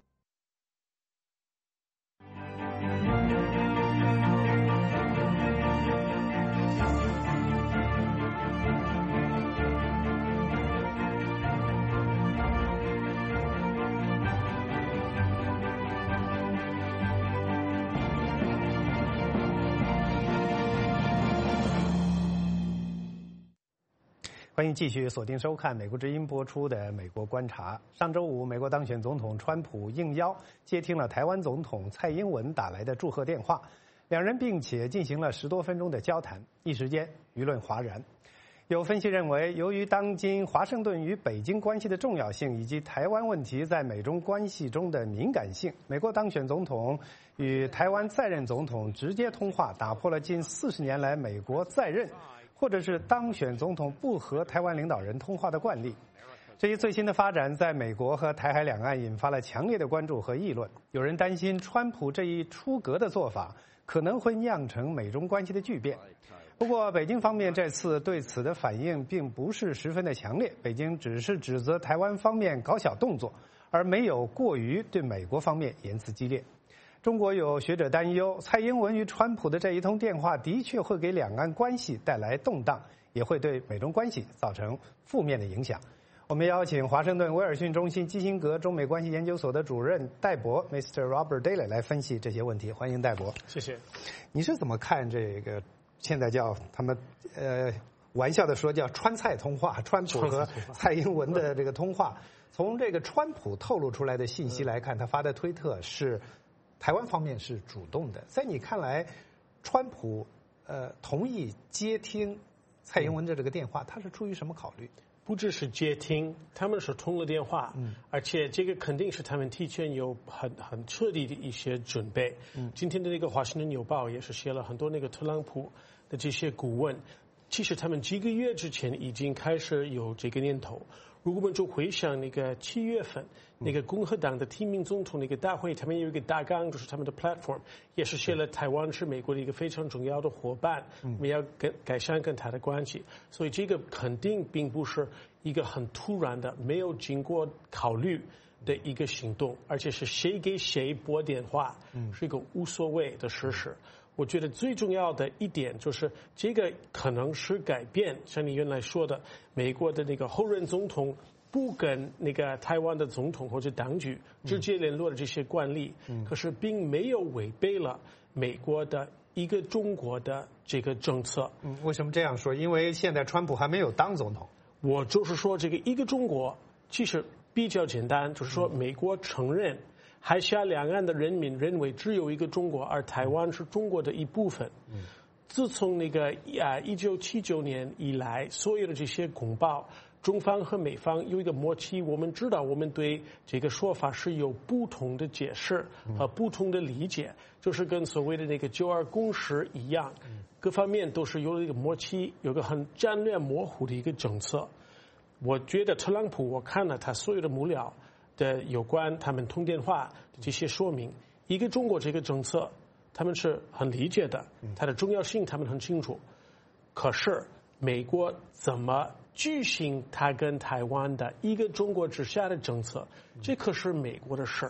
欢迎继续锁定收看美国之音播出的《美国观察》。上周五，美国当选总统川普应邀接听了台湾总统蔡英文打来的祝贺电话，两人并且进行了十多分钟的交谈，一时间舆论哗然。有分析认为，由于当今华盛顿与北京关系的重要性，以及台湾问题在美中关系中的敏感性，美国当选总统与台湾在任总统直接通话，打破了近四十年来美国在任或者是当选总统不和台湾领导人通话的惯例。这一最新的发展在美国和台海两岸引发了强烈的关注和议论。有人担心川普这一出格的做法可能会酿成美中关系的巨变。不过北京方面这次对此的反应并不是十分的强烈，北京只是指责台湾方面搞小动作，而没有过于对美国方面言辞激烈。中国有学者担忧，蔡英文与川普的这一通电话的确会给两岸关系带来动荡，也会对美中关系造成负面的影响。我们邀请华盛顿威尔逊中心基辛格中美关系研究所的主任戴博 mister Robert Daly 来分析这些问题。欢迎戴博。 谢谢。 你是怎么看这个现在叫他们呃玩笑的说叫川蔡通话，川普和蔡英文的这个通话？从这个川普透露出来的信息来看，他发的推特是台湾方面是主动的。在你看来，川普呃同意接听蔡英文的这个电话，他是出于什么考虑？ 不只是接听，他们是通了电话，嗯，而且这个肯定是他们提前有很很彻底的一些准备。嗯，今天的那个《华盛顿邮报》也是写了很多那个特朗普的这些顾问，其实他们几个月之前已经开始有这个念头。如果我们就回想那个七月份那个共和党的提名总统那个大会，他们有一个大纲，就是他们的 platform， 也是写了台湾是美国的一个非常重要的伙伴，我们要跟改善跟他的关系。所以这个肯定并不是一个很突然的、没有经过考虑的一个行动，而且是谁给谁拨电话，是一个无所谓的事实。我觉得最重要的一点就是，这个可能是改变，像你原来说的，美国的那个后任总统不跟那个台湾的总统或者当局直接联络的这些惯例，嗯、可是并没有违背了美国的一个中国的这个政策。 嗯，为什么这样说？因为现在川普还没有当总统。 我就是说，这个一个中国其实比较简单，就是说美国承认海峡两岸的人民认为只有一个中国，而台湾是中国的一部分。嗯，自从那个啊一九七九年以来，所有的这些公报，中方和美方有一个默契，我们知道我们对这个说法是有不同的解释和不同的理解，就是跟所谓的那个九二共识一样，各方面都是有了一个默契，有个很战略模糊的一个政策。我觉得特朗普，我看了他所有的幕僚的有关他们通电话的这些说明，一个中国这个政策他们是很理解的，它的重要性他们很清楚。可是美国怎么举行他跟台湾的一个中国之下的政策，这可是美国的事儿。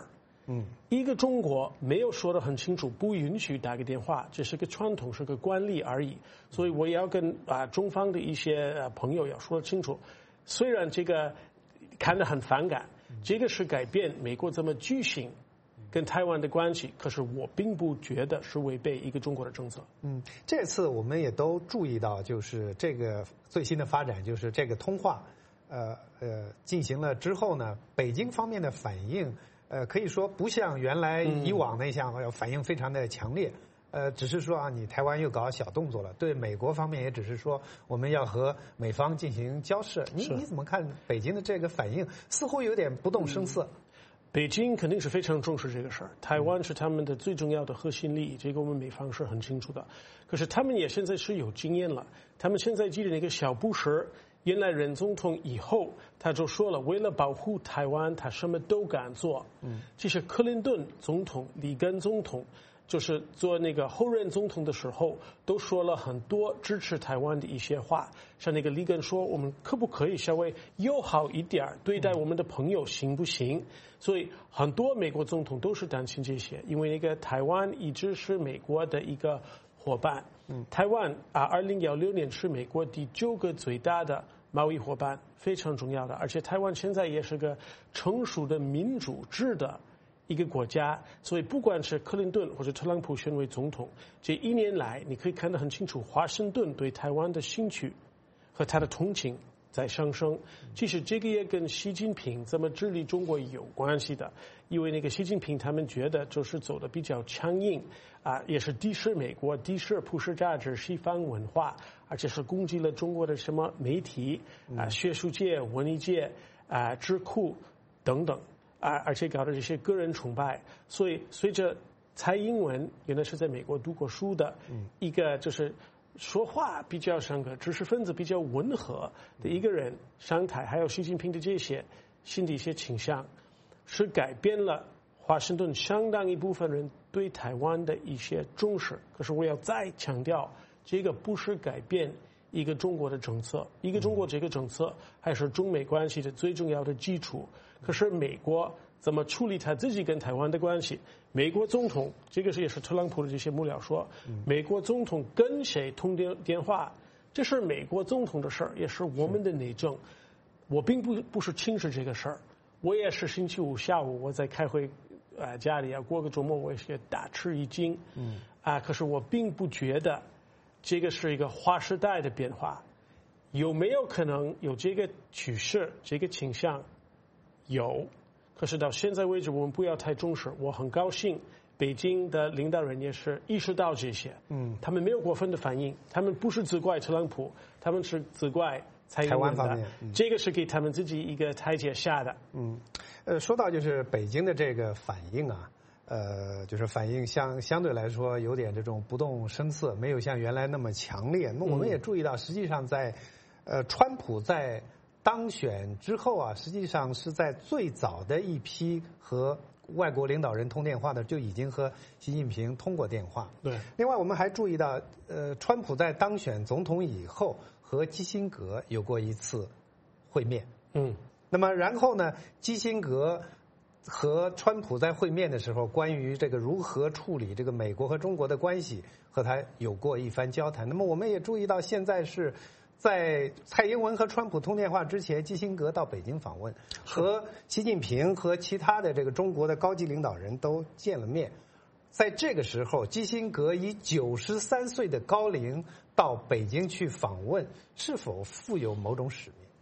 嗯，一个中国没有说得很清楚，不允许打个电话，这是个传统，是个惯例而已。所以我也要跟啊中方的一些朋友要说清楚，虽然这个看得很反感，这个是改变美国这么巨型跟台湾的关系，可是我并不觉得是违背一个中国的政策。 嗯，这次我们也都注意到，就是这个最新的发展，就是这个通话，呃呃进行了之后呢，北京方面的反应，呃可以说不像原来以往那样，呃反应非常的强烈。呃，只是说啊，你台湾又搞小动作了。对美国方面也只是说我们要和美方进行交涉。你你怎么看北京的这个反应？似乎有点不动声色。嗯， 北京肯定是非常重视这个事儿，台湾是他们的最重要的核心利益，这个我们美方是很清楚的。可是他们也现在是有经验了，他们现在记得那个小布什，原来任总统以后，他就说了，为了保护台湾，他什么都敢做。嗯，其实克林顿总统、里根总统，就是做那个后任总统的时候，都说了很多支持台湾的一些话。像那个里根说，我们可不可以稍微友好一点对待我们的朋友，行不行？所以很多美国总统都是担心这些，因为那个台湾一直是美国的一个伙伴。嗯，台湾啊，二零一六年是美国第九个最大的贸易伙伴，非常重要的。而且台湾现在也是个成熟的民主制的一个国家，所以不管是克林顿或者特朗普选为总统，这一年来你可以看得很清楚，华盛顿对台湾的兴趣和他的同情在上升。其实这个也跟习近平怎么治理中国有关系的，因为那个习近平他们觉得就是走的比较强硬啊，也是敌视美国、敌视普世价值、西方文化，而且是攻击了中国的什么媒体啊、学术界、文艺界啊、智库等等。啊，而且搞的这些个人崇拜，所以随着蔡英文原来是在美国读过书的，一个就是说话比较像个知识分子、比较温和的一个人上台，还有习近平的这些新的一些倾向，是改变了华盛顿相当一部分人对台湾的一些重视。可是我要再强调，这个不是改变一个中国的政策，一个中国这个政策还是中美关系的最重要的基础。可是美国怎么处理他自己跟台湾的关系？美国总统，这个是也是特朗普的这些幕僚说，美国总统跟谁通电电话，这是美国总统的事儿，也是我们的内政。我并不不是轻视这个事儿，我也是星期五下午我在开会，呃，家里啊过个周末我也是大吃一惊，嗯啊，可是我并不觉得这个是一个划时代的变化。有没有可能有这个趋势、这个倾向？有，可是到现在为止，我们不要太重视。我很高兴，北京的领导人也是意识到这些，嗯，他们没有过分的反应，他们不是责怪特朗普，他们是责怪蔡英文的， 台湾方面，嗯， 这个是给他们自己一个台阶下的。 嗯，呃，说到就是北京的这个反应啊，呃，就是反应相相对来说有点这种不动声色，没有像原来那么强烈。那我们也注意到，实际上在，呃，川普在当选之后啊，实际上是在最早的一批和外国领导人通电话的，就已经和习近平通过电话。 对。 另外，我们还注意到，呃，川普在当选总统以后和基辛格有过一次会面。 嗯。 那么然后呢，基辛格和川普在会面的时候，关于这个如何处理这个美国和中国的关系，和他有过一番交谈。那么我们也注意到，现在是在蔡英文和川普通电话之前，基辛格到北京访问，和习近平和其他的这个中国的高级领导人都见了面。在这个时候，基辛格以九十三岁的高龄到北京去访问，是否负有某种使命？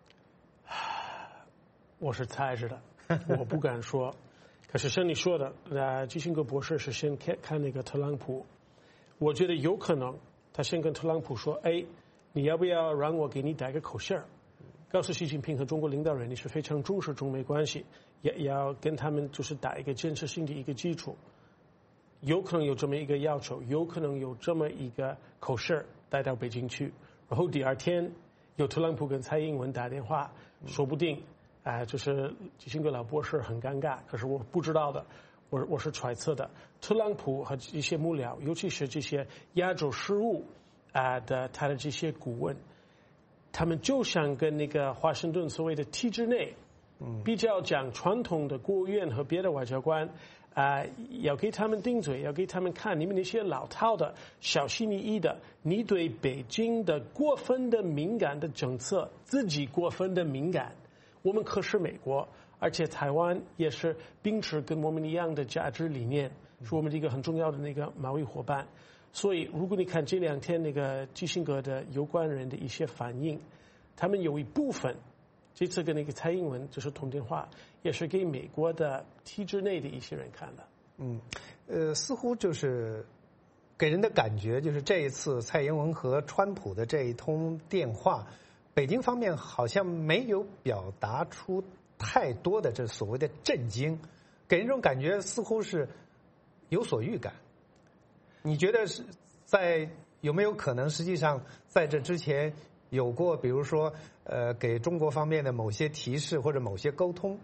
我是猜着的，我不敢说。可是像你说的，呃，基辛格博士是先看看那个特朗普，我觉得有可能他先跟特朗普说，哎，你要不要让我给你打个口信儿，告诉习近平和中国领导人你是非常重视中美关系，也要跟他们就是打一个建设性的一个基础。有可能有这么一个要求，有可能有这么一个口信儿带到北京去，然后第二天有特朗普跟蔡英文打电话，说不定哎、呃，就是基辛格老博士很尴尬，可是我不知道的，我我是揣测的。特朗普和一些幕僚，尤其是这些亚洲事务啊、呃、的他的这些顾问，他们就想跟那个华盛顿所谓的体制内嗯，比较讲传统的国务院和别的外交官。啊、呃，要给他们顶嘴，要给他们看你们那些老套的、小心翼翼的，你对北京的过分的敏感的政策，自己过分的敏感。我们可是美国，而且台湾也是秉持跟我们一样的价值理念，是我们一个很重要的那个贸易伙伴。所以，如果你看这两天那个基辛格的有关人的一些反应，他们有一部分。这次跟那个蔡英文就是通电话，也是给美国的体制内的一些人看的。 嗯，呃，似乎就是给人的感觉就是这一次蔡英文和川普的这一通电话，北京方面好像没有表达出太多的这所谓的震惊，给人这种感觉似乎是有所预感。你觉得是在有没有可能实际上在这之前？有过，比如说，呃，给中国方面的某些提示或者某些沟通。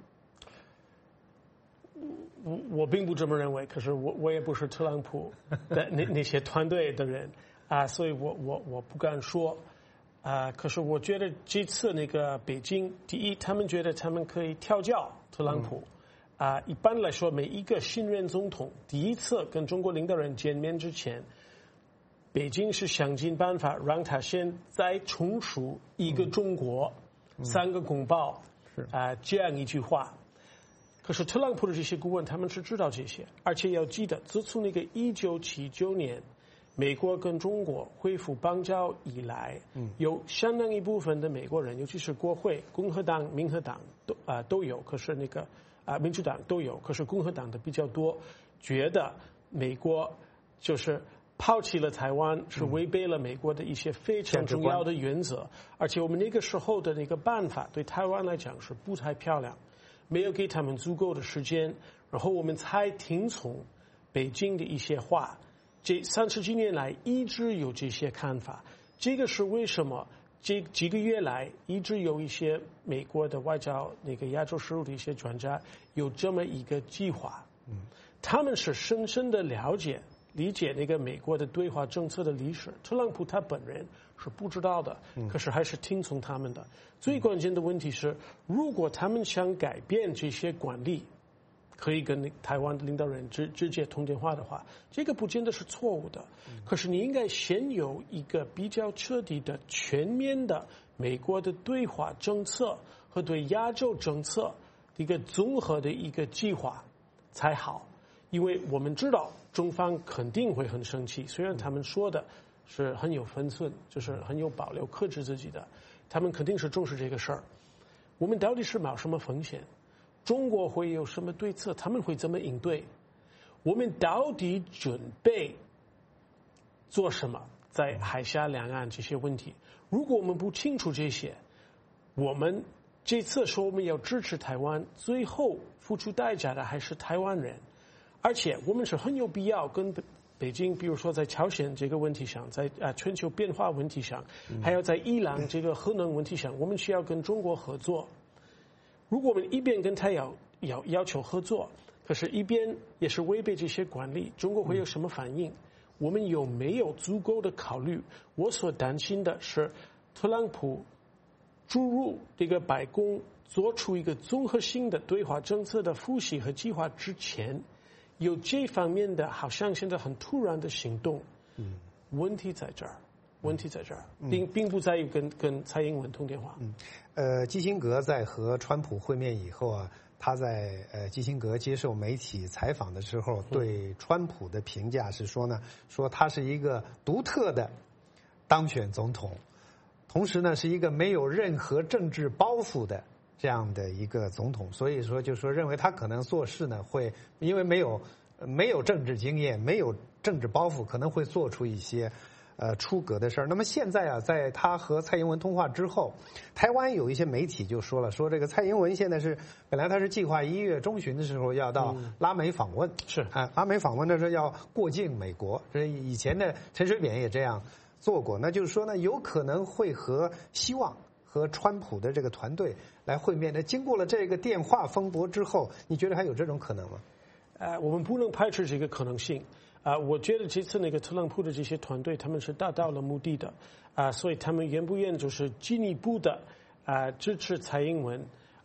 我我并不这么认为，可是我我也不是特朗普的那那些团队的人啊，所以我我我不敢说啊。可是我觉得这次那个北京，第一，他们觉得他们可以调教特朗普啊。一般来说，每一个新任总统第一次跟中国领导人见面之前。北京是想尽办法让他先再重述一个中国、嗯、三个公报啊、呃、这样一句话。可是特朗普的这些顾问他们是知道这些，而且要记得，自从那个一九七九年美国跟中国恢复邦交以来，嗯、有相当一部分的美国人，尤其是国会，共和党、民主党都啊、呃、都有，可是那个啊、呃、民主党都有，可是共和党的比较多，觉得美国就是。抛弃了台湾是违背了美国的一些非常重要的原则，嗯、而且我们那个时候的那个办法对台湾来讲是不太漂亮，没有给他们足够的时间，然后我们才听从北京的一些话。这三十几年来一直有这些看法，这个是为什么？这几个月来一直有一些美国的外交那个亚洲事务的一些专家有这么一个计划，嗯，他们是深深的了解。理解那个美国的对华政策的历史，特朗普他本人是不知道的，可是还是听从他们的。嗯、最关键的问题是，如果他们想改变这些管理，可以跟台湾的领导人直直接通电话的话，这个不见得是错误的。嗯、可是你应该先有一个比较彻底的、全面的美国的对华政策和对亚洲政策一个综合的一个计划才好，因为我们知道。中方肯定会很生气，虽然他们说的是很有分寸，就是很有保留、克制自己的，他们肯定是重视这个事儿。我们到底是冒什么风险？中国会有什么对策？他们会怎么应对？我们到底准备做什么？在海峡两岸这些问题，如果我们不清楚这些，我们这次说我们要支持台湾，最后付出代价的还是台湾人。而且我们是很有必要跟北京，比如说在朝鲜这个问题上，在啊全球变化问题上，还有在伊朗这个核能问题上，我们需要跟中国合作。如果我们一边跟他要要要求合作，可是一边也是违背这些管理，中国会有什么反应？我们有没有足够的考虑？我所担心的是，特朗普注入这个白宫做出一个综合性的对华政策的复习和计划之前。有这方面的，好像现在很突然的行动，嗯，问题在这儿，问题在这儿，并并不在于跟跟蔡英文通电话。 嗯，呃，基辛格在和川普会面以后啊，他在呃基辛格接受媒体采访的时候，对川普的评价是说呢，说他是一个独特的当选总统，同时呢是一个没有任何政治包袱的。这样的一个总统，所以说就说认为他可能做事呢会因为没有没有政治经验，没有政治包袱，可能会做出一些呃出格的事儿。那么现在啊，在他和蔡英文通话之后，台湾有一些媒体就说了，说这个蔡英文现在是本来他是计划一月中旬的时候要到拉美访问，嗯、是啊，拉美访问的时候要过境美国，这以前的陈水扁也这样做过，那就是说呢，有可能会和希望。和川普的这个团队来会面的，经过了这个电话风波之后，你觉得还有这种可能吗？ 呃，我们不能排除这个可能性。啊、呃，我觉得这次那个特朗普的这些团队，他们是达到了目的的，啊、呃，所以他们愿不愿就是进一步的啊、呃、支持蔡英文，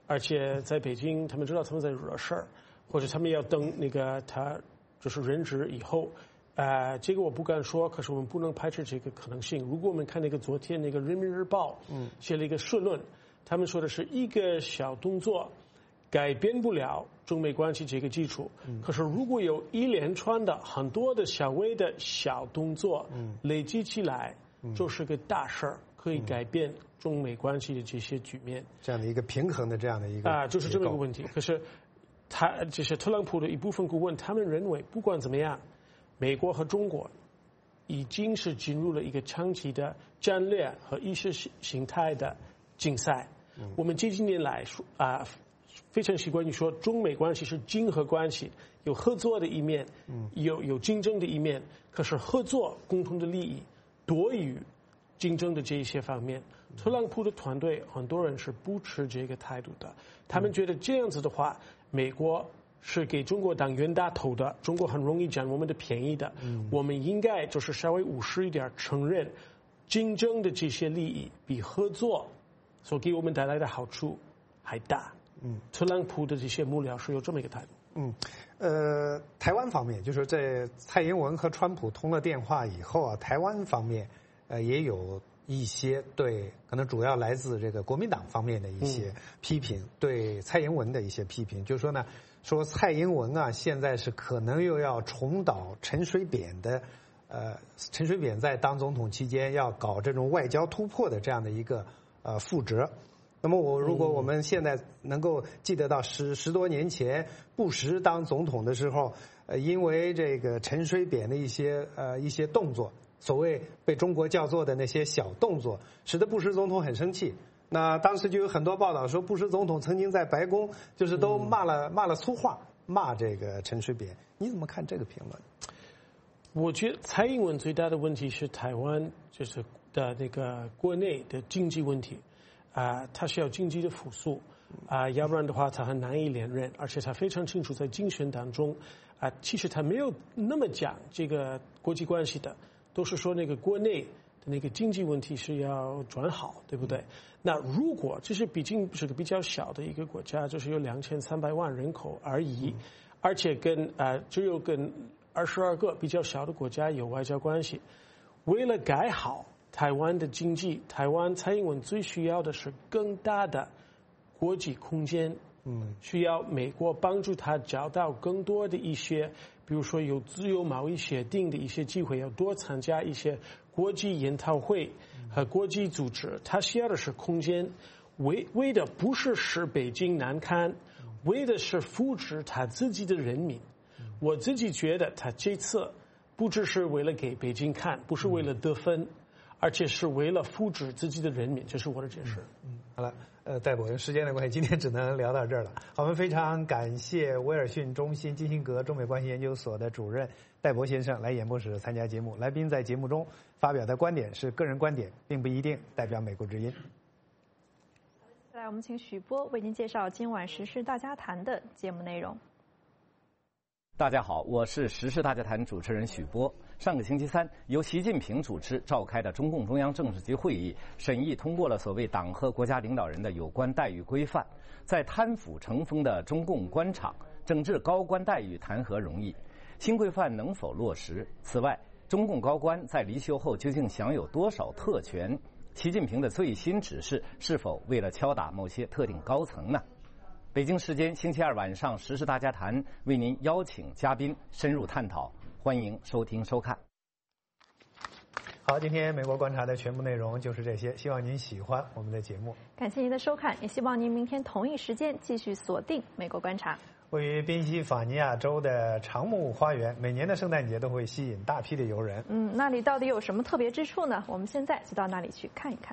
而且在北京，他们知道他们在惹事儿，或者他们要等那个他就是任职以后。呃，这个我不敢说，可是我们不能排斥这个可能性。如果我们看那个昨天那个《人民日报》嗯写了一个社论，他们说的是一个小动作改变不了中美关系这个基础，嗯、可是如果有一连串的很多的小微的小动作，嗯、累积起来，嗯、就是个大事儿，可以改变中美关系的这些局面。 这样的一个平衡的这样的一个啊、呃，就是这么一个问题。可是他就是特朗普的一部分顾问，他们认为不管怎么样。美国和中国已经是进入了一个长期的战略和意识形态的竞赛。嗯、我们这几年来说啊，非常习惯于说中美关系是竞合关系，有合作的一面，嗯、有有竞争的一面。可是合作共同的利益多于竞争的这一些方面。嗯、特朗普的团队很多人是不持这个态度的，他们觉得这样子的话，美国。是给中国当冤大头的，中国很容易占我们的便宜的。嗯、我们应该就是稍微务实一点，承认竞争的这些利益比合作所给我们带来的好处还大。嗯，特朗普的这些幕僚是有这么一个态度。 嗯，呃，台湾方面就是在蔡英文和川普通了电话以后啊，台湾方面呃也有一些对可能主要来自这个国民党方面的一些批评，嗯、对蔡英文的一些批评，就是说呢。说蔡英文啊，现在是可能又要重蹈陈水扁的，呃，陈水扁在当总统期间要搞这种外交突破的这样的一个呃覆辙。那么我如果我们现在能够记得到十十多年前布什当总统的时候，呃，因为这个陈水扁的一些呃一些动作，所谓被中国叫做的那些小动作，使得布什总统很生气。那当时就有很多报道说，布什总统曾经在白宫就是都骂了、嗯、骂了粗话，骂这个陈水扁。你怎么看这个评论？ 我觉得蔡英文最大的问题是台湾就是的那个国内的经济问题，啊、呃，他需要经济的复苏，啊、呃，要不然的话他很难以连任，而且他非常清楚在竞选当中，啊、呃，其实他没有那么讲这个国际关系的，都是说那个国内。那个经济问题是要转好，对不对？嗯、那如果这是毕竟是个比较小的一个国家，就是有两千三百万人口而已，嗯、而且跟呃只有跟二十二个比较小的国家有外交关系。为了改好台湾的经济，台湾蔡英文最需要的是更大的国际空间，嗯，需要美国帮助他找到更多的一些，比如说有自由贸易协定的一些机会，要多参加一些。国际研讨会和国际组织，他需要的是空间，为为的不是使北京难堪，为的是扶持他自己的人民。我自己觉得他这次不只是为了给北京看，不是为了得分，而且是为了扶持自己的人民，这是我的解释。 嗯，好了，呃，戴博，时间的关系，今天只能聊到这儿了。好，我们非常感谢威尔逊中心基辛格中美关系研究所的主任戴博先生来演播室参加节目。来宾在节目中发表的观点是个人观点，并不一定代表美国之音。 接下来我们请许波为您介绍今晚时事大家谈的节目内容。 大家好，我是时事大家谈主持人许波。上个星期三，由习近平主持召开的中共中央政治局会议审议通过了所谓党和国家领导人的有关待遇规范。在贪腐成风的中共官场，整治高官待遇谈何容易？新规范能否落实？此外，中共高官在离休后究竟享有多少特权？习近平的最新指示是否为了敲打某些特定高层呢？北京时间星期二晚上，时事大家谈为您邀请嘉宾深入探讨，欢迎收听收看。 好，今天美国观察的全部内容就是这些，希望您喜欢我们的节目。 感谢您的收看，也希望您明天同一时间继续锁定美国观察。 位于宾夕法尼亚州的长木花园，每年的圣诞节都会吸引大批的游人。 嗯，那里到底有什么特别之处呢？我们现在就到那里去看一看。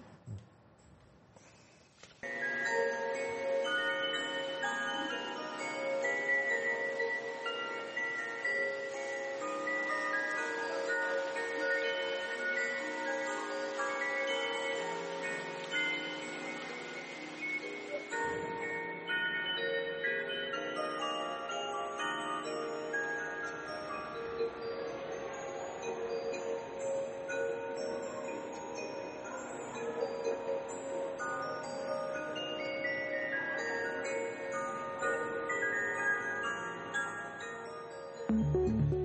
见。